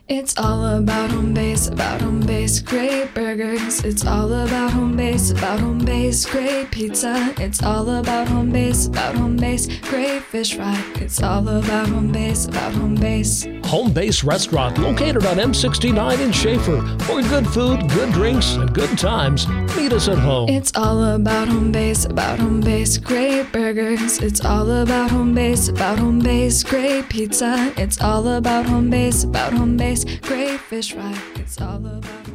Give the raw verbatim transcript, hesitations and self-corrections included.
It's all about home base, about home base, great burgers. It's all about home base, about home base, great pizza. It's all about home base, about home base, great fish fry. It's all about home base, about home base. Home Base Restaurant, located on M sixty-nine in Schaefer. For good food, good drinks, and good times, meet us at home. It's all about home base, about home base, great burgers. It's all about home base, about home base, great pizza. It's all about home base, about home base, great fish fry. It's all about